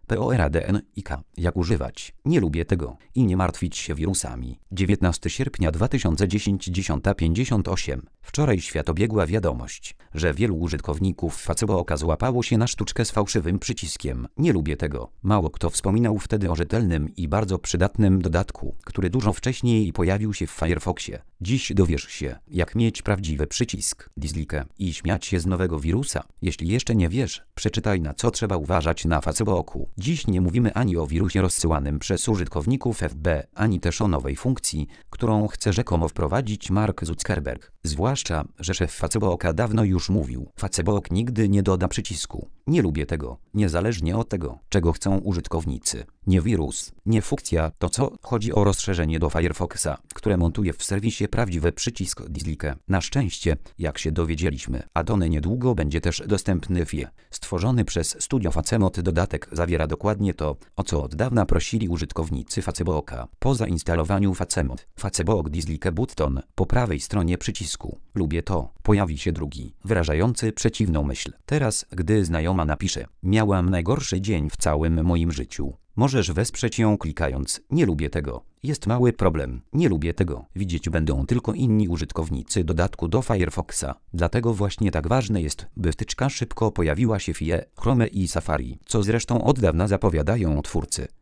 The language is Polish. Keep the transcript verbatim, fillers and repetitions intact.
PORADNIK. Jak używać? Nie lubię tego. I nie martwić się wirusami. dziewiętnastego sierpnia dwa tysiące dziesiątego, dziesiąta pięćdziesiąt osiem. Wczoraj świat obiegła wiadomość, że wielu użytkowników Facebooka złapało się na sztuczkę z fałszywym przyciskiem. Nie lubię tego. Mało kto wspominał wtedy o rzetelnym i bardzo przydatnym dodatku, który dużo wcześniej pojawił się w Firefoxie. Dziś dowiesz się, jak mieć prawdziwy przycisk dislike i śmiać się z nowego wirusa. Jeśli jeszcze nie wiesz, przeczytaj, na co trzeba uważać na Facebooku. Dziś nie mówimy ani o wirusie rozsyłanym przez użytkowników F B, ani też o nowej funkcji, którą chce rzekomo wprowadzić Mark Zuckerberg. Zwłaszcza, że szef Facebooka dawno już mówił: Facebook nigdy nie doda przycisku. Nie lubię tego, niezależnie od tego, czego chcą użytkownicy. Nie wirus, nie funkcja, to co? Chodzi o rozszerzenie do Firefoxa, które montuje w serwisie prawdziwy przycisk dislike. Na szczęście, jak się dowiedzieliśmy, addon niedługo będzie też dostępny w je. Stworzony przez studio Facemod dodatek zawiera dokładnie to, o co od dawna prosili użytkownicy Facebooka. Po zainstalowaniu Facemod, Facebook dislike button po prawej stronie przycisku. Lubię to. Pojawi się drugi, wyrażający przeciwną myśl. Teraz, gdy znajoma napisze: miałam najgorszy dzień w całym moim życiu, możesz wesprzeć ją klikając: nie lubię tego. Jest mały problem. Nie lubię tego. Widzieć będą tylko inni użytkownicy dodatku do Firefoxa. Dlatego właśnie tak ważne jest, by wtyczka szybko pojawiła się w je, Chrome i Safari, co zresztą od dawna zapowiadają twórcy.